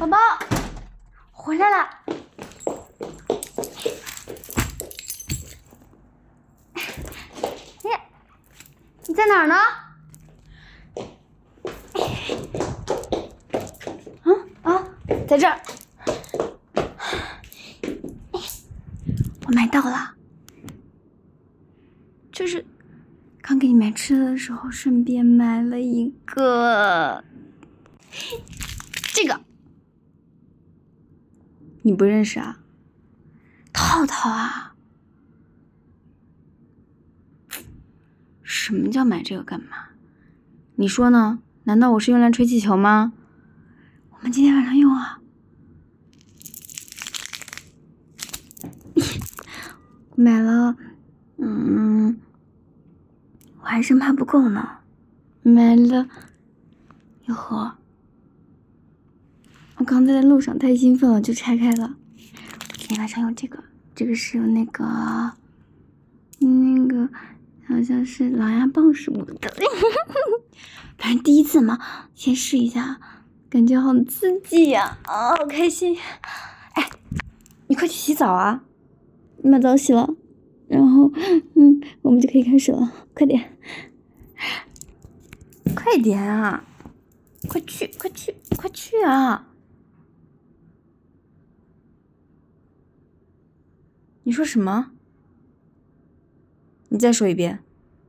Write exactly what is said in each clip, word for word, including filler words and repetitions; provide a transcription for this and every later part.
宝宝回来了。你你在哪儿呢？嗯啊，在这儿。我买到了，就是刚给你买吃的的时候，顺便买了一个这个，你不认识啊？套套啊？什么叫买这个干嘛？你说呢？难道我是用来吹气球吗？我们今天晚上用啊。买了，嗯，我还生怕不够呢，买了一盒。我刚才在路上太兴奋了，就拆开了。今天晚上用这个，这个是那个，那个好像是狼牙棒什么的，反正第一次嘛，先试一下，感觉好刺激呀、啊，啊，好开心！哎，你快去洗澡啊！你把澡洗了，然后，嗯，我们就可以开始了，快点，快点啊！快去，快去，快去啊！你说什么？你再说一遍。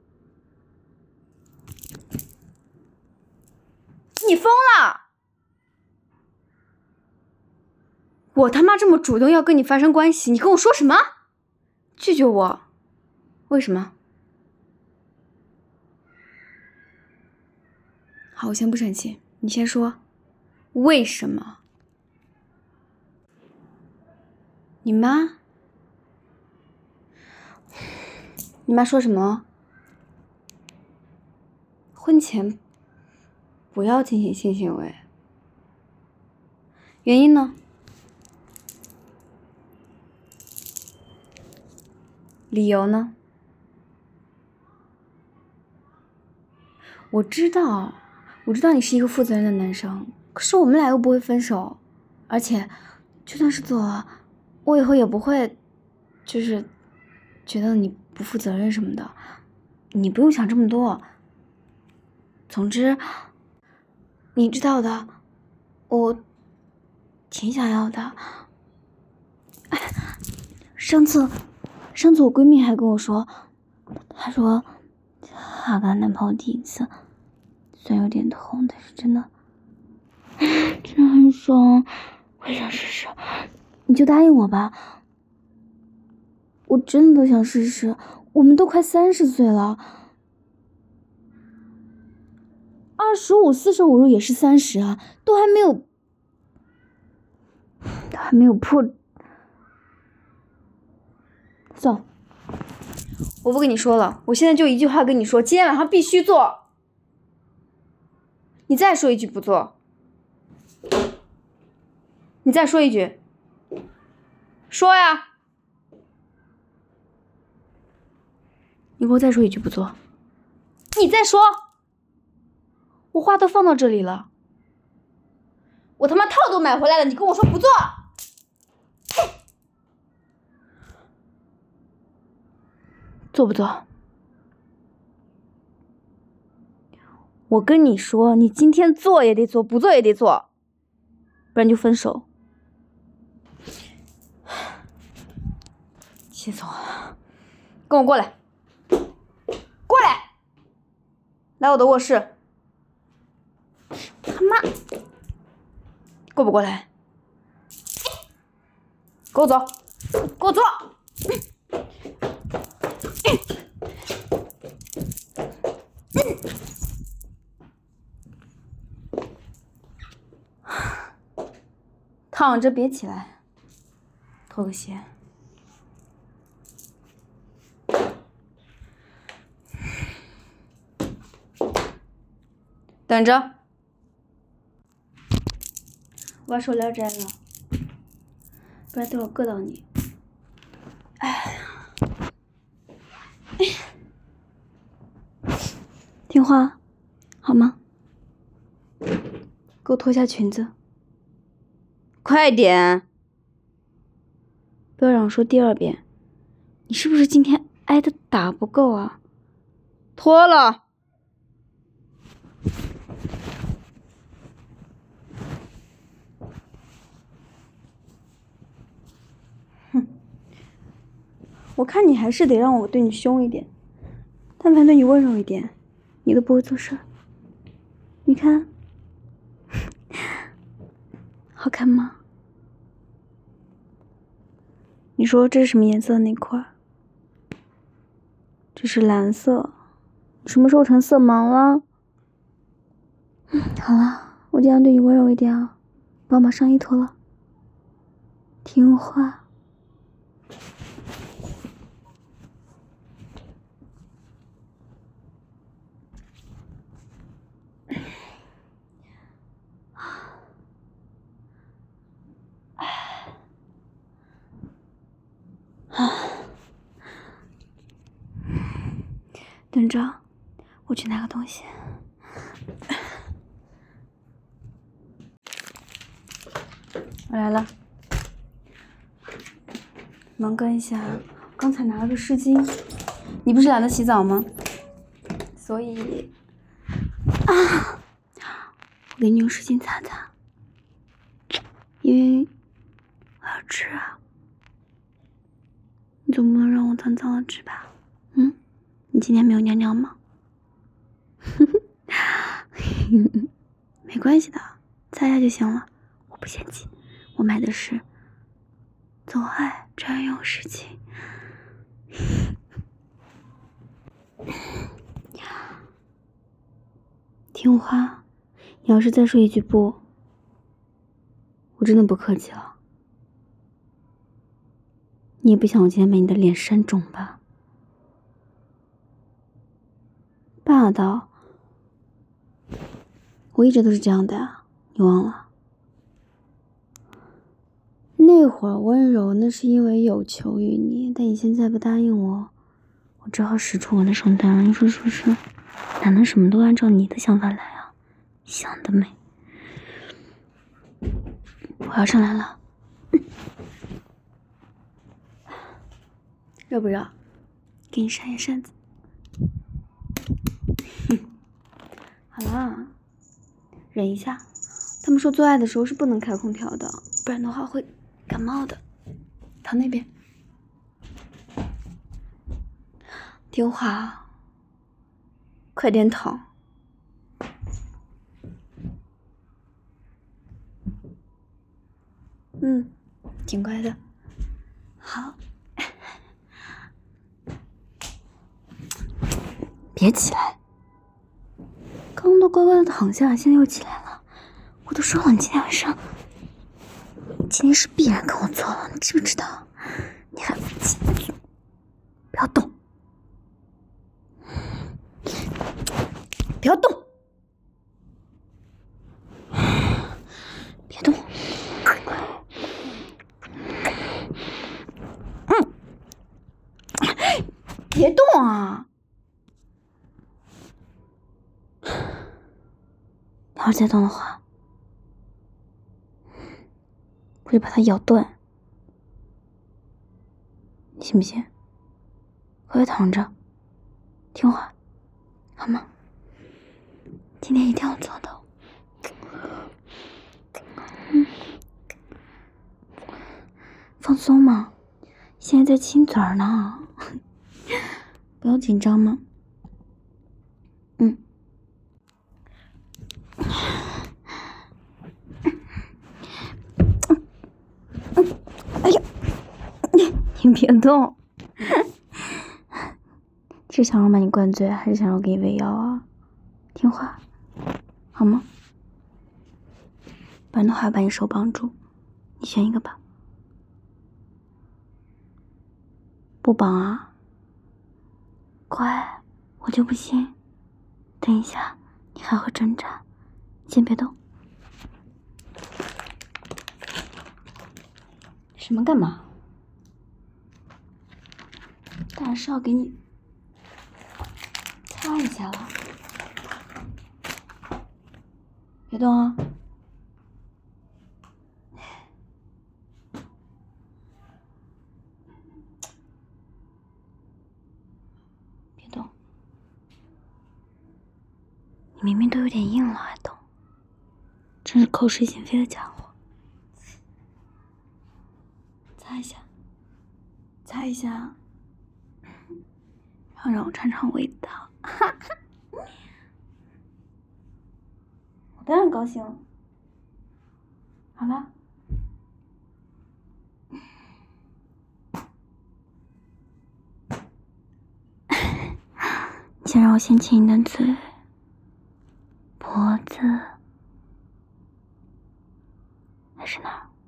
你疯了！我他妈这么主动要跟你发生关系，你跟我说什么？拒绝我？为什么？好，我先不生气，你先说，为什么？你妈？你妈说什么？婚前不要进行性行为。原因呢？理由呢？我知道，我知道你是一个负责任的男生，可是我们俩又不会分手，而且就算是做了，我以后也不会，就是觉得你不负责任什么的，你不用想这么多。总之，你知道的，我挺想要的。上次，上次我闺蜜还跟我说，她说她跟她男朋友第一次，虽然有点痛，但是真的真的很爽，我也想试试。你就答应我吧，我真的想试试。我们都快三十岁了，二十五四舍五入也是三十啊，都还没有，都还没有破。算了，我不跟你说了，我现在就一句话跟你说，今天晚上必须做。你再说一句不做，你再说一句，说呀！你给我再说一句不做，你再说，我话都放到这里了，我他妈套都买回来了，你跟我说不做，做不做？我跟你说，你今天做也得做，不做也得做，不然就分手。气死我了！跟我过来，过来，来我的卧室。他妈，过不过来？跟我走，跟我走。躺着别起来，脱个鞋。等着，我把手链摘了，不然待会儿硌到你。哎呀，哎呀，听话，好吗？给我脱下裙子。 快点！不要让我说第二遍。你是不是今天挨的打不够啊？脱了！哼，我看你还是得让我对你凶一点，但凡对你温柔一点，你都不会做事。你看，好看吗？你说这是什么颜色的内裤啊？这是蓝色。你什么时候成色盲了？嗯，好了，我尽量对你温柔一点啊，帮我把上衣脱了。听话。等着，我去拿个东西。我来了，忙跟一下，刚才拿了个湿巾。你不是懒得洗澡吗？所以啊，我给你用湿巾擦擦，因为我要吃啊。你总不能让我烫脏了吃吧？嗯，你今天没有尿尿吗？没关系的，擦一下就行了，我不嫌弃。我买的是做爱专用湿巾。听话，你要是再说一句不，我真的不客气了。你也不想我今天把你的脸扇肿吧？霸道，我一直都是这样的啊，你忘了？那会儿温柔那是因为有求于你，但你现在不答应我，我只好使出我的手段了。你说是不是？哪能什么都按照你的想法来啊？想得美！我要上来了，热不热？给你扇一扇子。好啦，忍一下。他们说做爱的时候是不能开空调的，不然的话会感冒的。躺那边，听话，快点躺。嗯，挺乖的。好，别起来。刚都乖乖的躺下，现在又起来了。我都说了，你今天晚上，今天是必然跟我做了，你知不知道？你还不进去，不要动，不要动，别动。嗯，别动啊！你要是再动的话，我就把它咬断，你信不信？乖乖躺着，听话，好吗？今天一定要做到。嗯，放松嘛，现在在亲嘴儿呢，不要紧张嘛。嗯。哎呀，你别动！是想让我把你灌醉，还是想让我给你喂药啊？听话，好吗？不然的话，把你手绑住，你选一个吧。不绑啊？乖，我就不信。等一下，你还会挣扎，先别动。什么干嘛？当然是要给你擦一下了，别动啊！ 别动，你明明都有点硬了还动，真是口是心非的家伙。擦一下，擦一下，然后让我尝尝味道。我当然高兴了。好了，先让我先亲你的嘴、脖子，还是哪儿？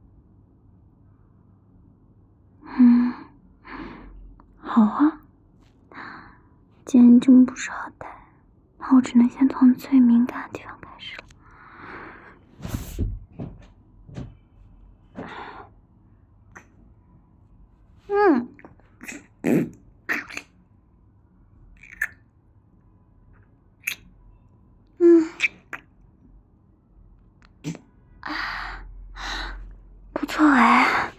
嗯，好啊。既然你这么不识好歹，那我只能先从最敏感的地方开始了。嗯，嗯，啊，不错哎。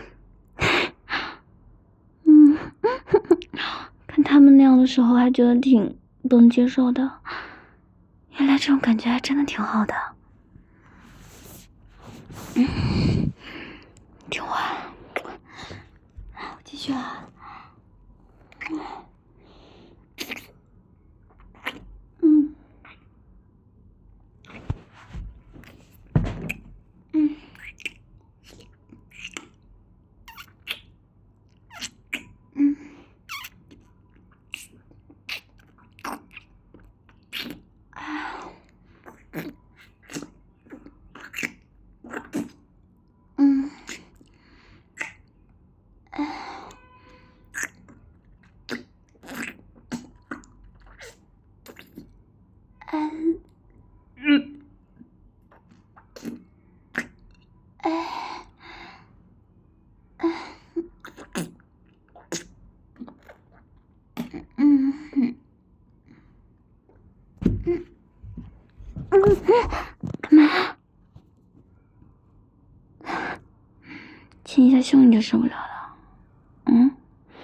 嗯，看他们那样的时候还觉得挺不能接受的，原来这种感觉还真的挺好的。嗯，听话，我继续啊。嗯，嗯，嗯，啊，嗯，哎，嗯，嗯，哎，哎，嗯，嗯，嗯，嗯，干嘛？亲一下胸你就受不了了？嗯？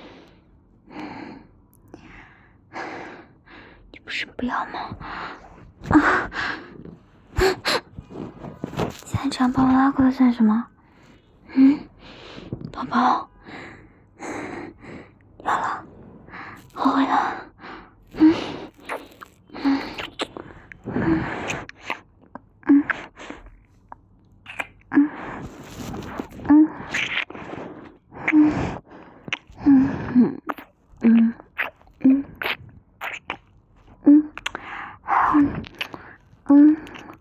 你不是不要吗？啊！现在这样把我拉过来干什么？嗯，宝宝，要了，后悔了。嗯，嗯，嗯，嗯，嗯，嗯，嗯，嗯，嗯，嗯，嗯，嗯，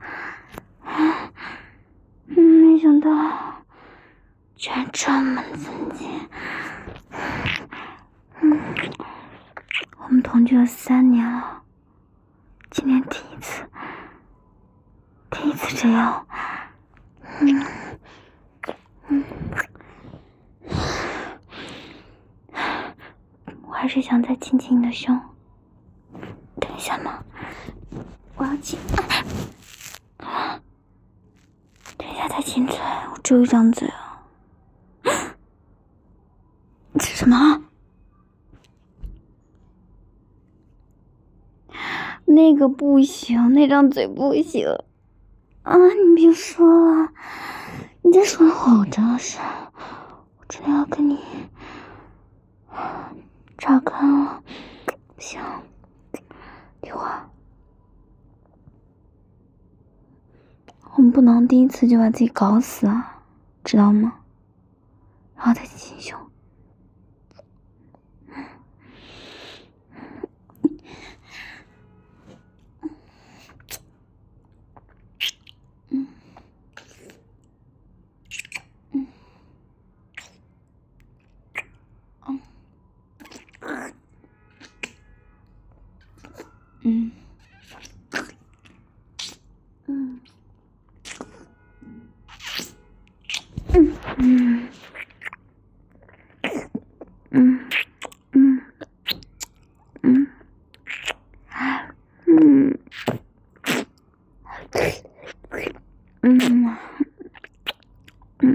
嗯，没想到居然这么刺激。嗯，我们同居了三年了，今天第一次，第一次这样。嗯，嗯，我还是想再亲亲你的胸。等一下嘛，我要亲。等一下再亲嘴，我只有一张嘴啊。这什么？那个不行，那张嘴不行啊！你别说了，你再说的话，我真的是，我真的要跟你炸开了。不行，听话，我们不能第一次就把自己搞死啊，知道吗？然后再亲胸。嗯，嗯，嗯，嗯，嗯，嗯，嗯，嗯，嗯，嗯，嗯，嗯，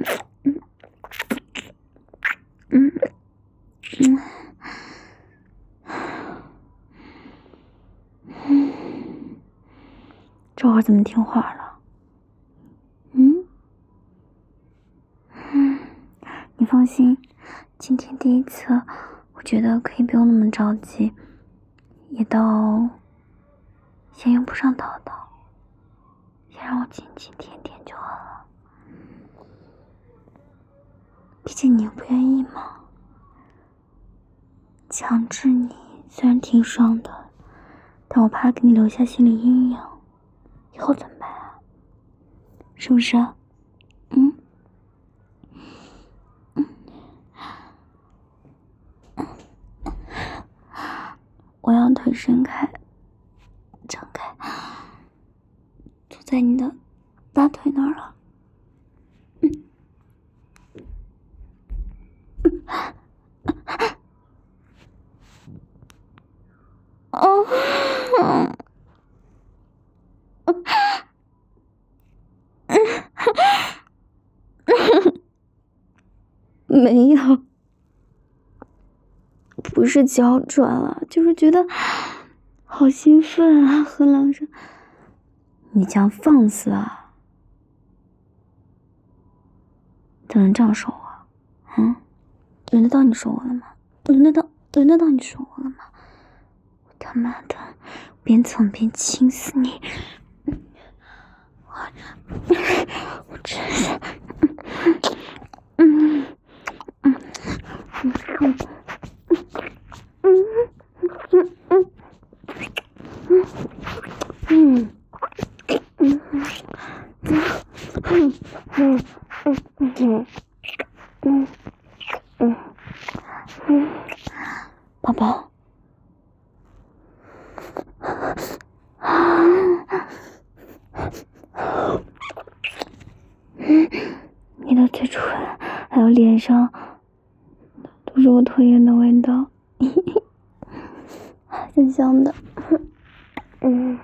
嗯，嗯， 这会儿怎么听话了？嗯嗯，你放心，今天第一次，我觉得可以不用那么着急，也到先用不上叨叨，先让我亲亲舔舔就好了。毕竟你又不愿意嘛，强制你虽然挺爽的，但我怕给你留下心理阴影，以后怎么办啊？是不是？嗯嗯，我要腿伸开，张开，坐在你的大腿那儿了。嗯哦，没有，不是脚转了，就是觉得好兴奋啊，和狼人，你这样放肆啊？怎么能这样说我？嗯，轮得到你说我了吗？轮得到，轮得到你说我了吗？我他妈的，边蹭边亲死你！我，我真是，嗯嗯嗯嗯嗯嗯嗯嗯嗯嗯嗯嗯嗯，宝宝，你的嘴唇还有脸上都是我讨厌的味道，香香的。嗯，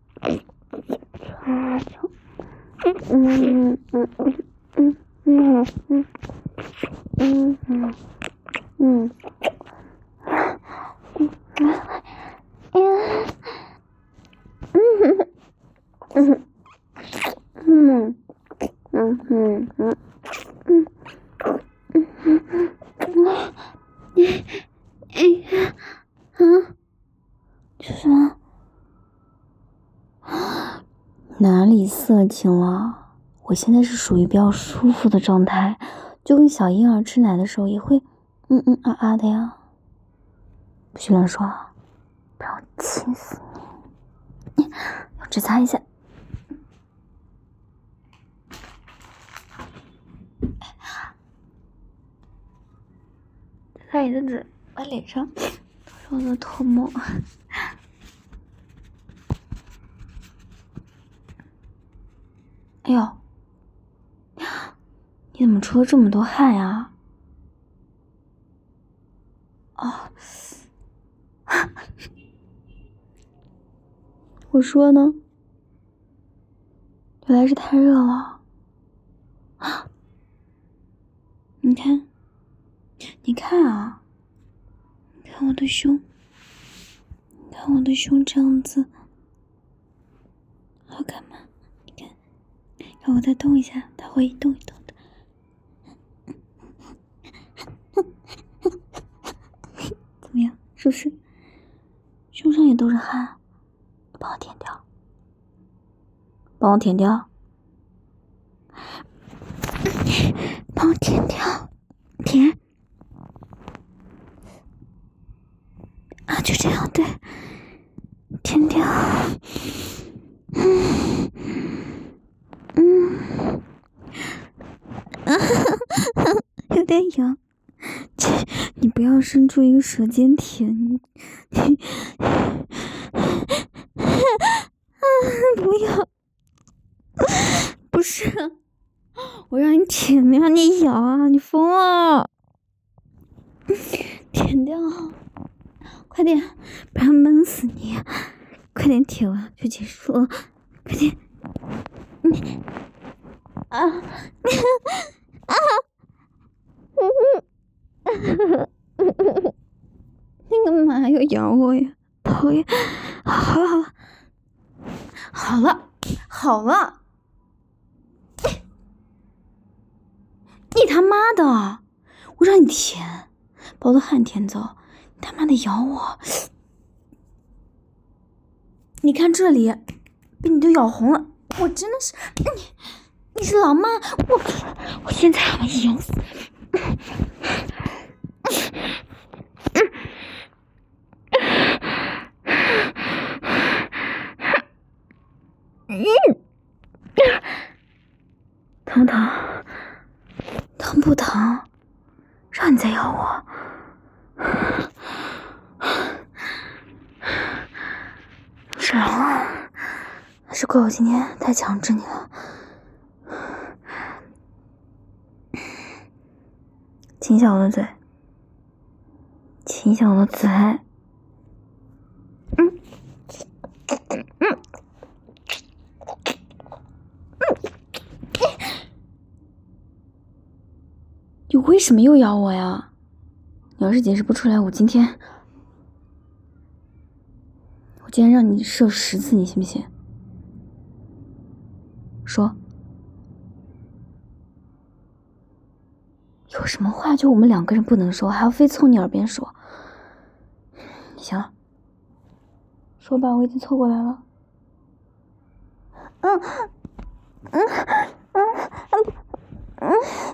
啊，嗯嗯嗯嗯嗯嗯嗯嗯嗯。嗯嗯嗯嗯嗯嗯，你哎啊，这是什么？哪里色情了？我现在是属于比较舒服的状态，就跟小婴儿吃奶的时候也会嗯嗯啊啊的呀。不许乱说啊，不然我亲死你！我只擦一下。擦你的嘴，我脸上都是我的唾沫。哎呦，你怎么出了这么多汗呀？哦，我说呢，原来是太热了。你看，你看啊，你看我的胸，你看我的胸这样子，好看吗？你看，让我再动一下，它会一动一动的。怎么样？是不是？胸上也都是汗，你帮我舔掉，帮我舔掉，帮我舔掉，舔啊，就这样，对，舔掉，嗯嗯，啊，有点痒，你不要伸出一个舌尖舔，你你。不要，不是，我让你舔，没让你咬啊！你疯了，舔掉，快点，不然闷死你！快点舔完就结束了，快点！你啊啊！你干嘛要咬我呀？讨厌！好了好了，好了， 好了，你他妈的，我让你舔，把我的汗舔走，你他妈的咬我！你看这里，被你都咬红了，我真的是你，你是狼吗？我我现在要把你咬死！疼不疼？疼不疼？让你再咬我！是狼啊！还是怪我今天太强制你了。亲一下我的嘴，亲一下我的嘴。嗯嗯。你为什么又咬我呀？你要是解释不出来，我今天，我今天让你射十次，你信不信？说，有什么话就我们两个人不能说，还要非凑你耳边说？行了，说吧，我已经凑过来了。嗯嗯嗯嗯嗯。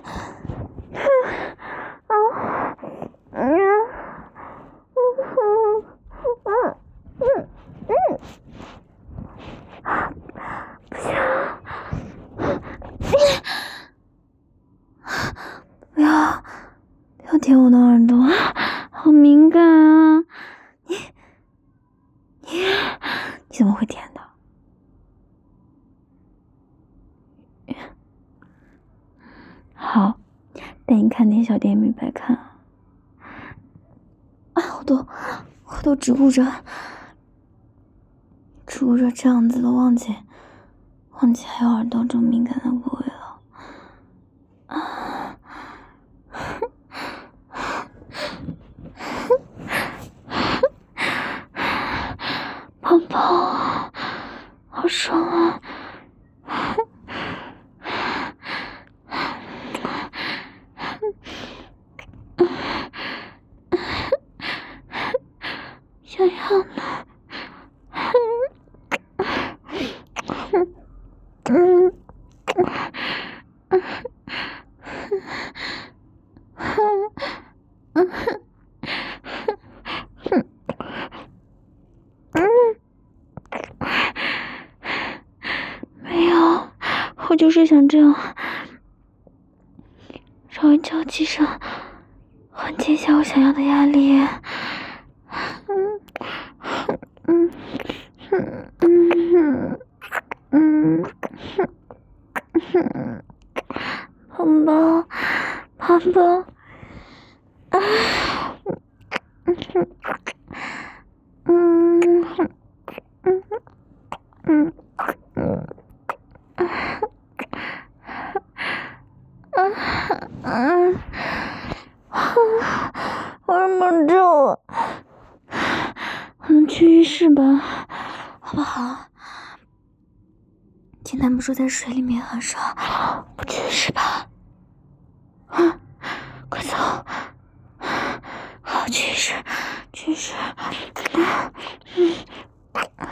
不要，不要舔我的耳朵，好敏感啊！你，你，你怎么会舔的？好，带你看点小电影没白看啊！啊，我都，我都只顾着，只顾着这样子都忘记，忘记还有耳朵这么敏感的部位了。啊！宝宝，好爽啊！想要呢？嗯。没有，我就是想这样稍微交际上缓解一下我想要的压力。嗯嗯嗯嗯嗯，宝宝，宝宝，啊，嗯嗯嗯嗯嗯。嗯，我忍不住了，我们去浴室吧，好不好？今天不是在水里面很爽，不去浴室吧？啊，快走！好，去浴室，去浴室。嗯嗯